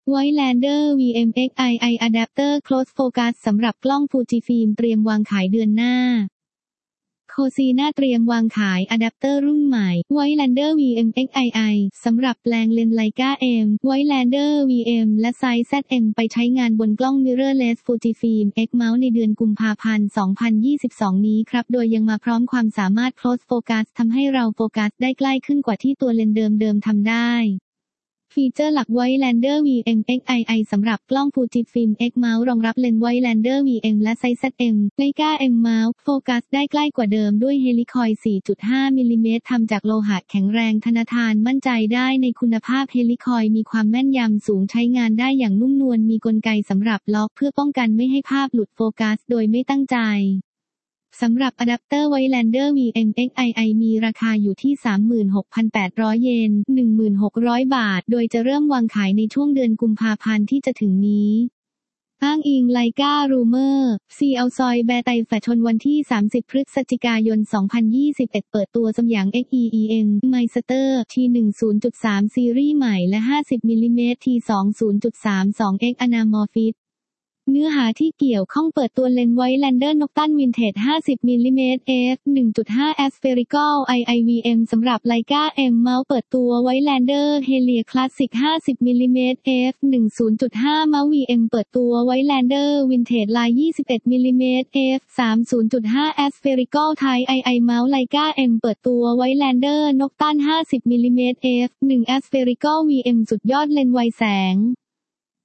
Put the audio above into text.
Waylander VMXII Adapter Close Focus สำหรับกล้อง Fujifilm เตรียมวางขายเดือนหน้าโคซีน่าเตรียมวางขายอะแดปเตอร์รุ่นใหม่ Waylander VMXII สำหรับแปลงเลนส์ Leica M Waylander VM และไซส์ ZM ไปใช้งานบนกล้อง Mirrorless Fujifilm X Mount ในเดือนกุมภาพันธ์ 2022 นี้ครับโดยยังมาพร้อมความสามารถ Close Focus ทำให้เราโฟกัสได้ใกล้ขึ้นกว่าที่ตัวเลนส์เดิมทำได้ฟีเจอร์หลัก Waylander VMXII สำหรับกล้อง Fujifilm X Mount รองรับเลนส์ Waylander VM และไซส์ ZM Leica M Mount โฟกัสได้ใกล้กว่าเดิมด้วยเฮลิคอยด์ 4.5 มิลลิเมตรทำจากโลหะแข็งแรงทนทานมั่นใจได้ในคุณภาพเฮลิคอยด์มีความแม่นยำสูงใช้งานได้อย่างนุ่มนวลมีกลไกสำหรับล็อกเพื่อป้องกันไม่ให้ภาพหลุดโฟกัสโดยไม่ตั้งใจสำหรับอะแดปเตอร์ Waylander VMXII มีราคาอยู่ที่ 36,800 เยน 1,600 บาทโดยจะเริ่มวางขายในช่วงเดือนกุมภาพันธ์ที่จะถึงนี้อ้างอิง Leica Rumor ซีเอาซอยแบร์ไตแฟชั่นวันที่ 30 พฤศจิกายน 2021 เปิดตัวสมหยาง XEEN Meister T10.3 ซีรีส์ใหม่และ 50 มิลลิเมตร T20.32X Anamorphicเนื้อหาที่เกี่ยวข้องเปิดตัวเลนส์ Waylander Nocturne Vintage 50 มิลลิเมตร f 1.5 Aspherical IIVM สำหรับ Leica M Mount เปิดตัว Waylander Helia Classic 50 มิลลิเมตร f 1.5 Mount VM เปิดตัว Waylander Vintage Line 21 มิลลิเมตร f 3.5 Aspherical Thai II Mount Leica M เปิดตัว Waylander Nocturne 50 มิลลิเมตร f 1 Aspherical VM สุดยอดเลนส์ไวแสง